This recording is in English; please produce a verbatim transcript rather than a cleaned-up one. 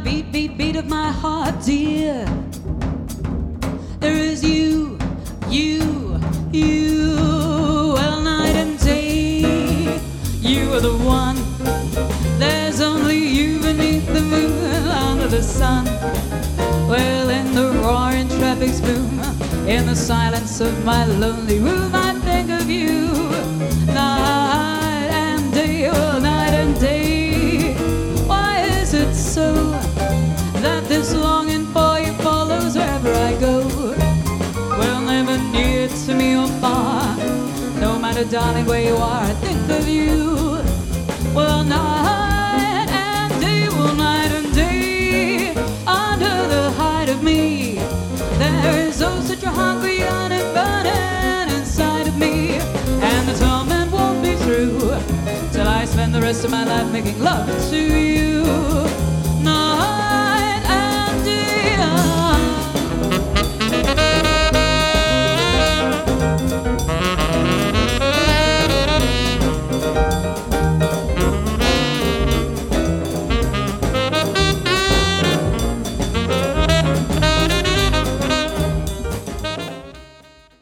beat, beat, beat of my heart, dear. There is you, you, you. Well, night and day, you are the one. There's only you beneath the moon, under the sun. Well, in the roaring traffic's boom, in the silence of my lonely room, I think of you. Night and day, oh, night and day. Why is it so that this longing for you follows wherever I go? Well, never near to me or far, no matter, darling, where you are, I think of you. Well, night and day, well, night and day, under the height of me, there is oh such a hungry yearning burning inside of me, and the torment won't be through till I spend the rest of my life making love to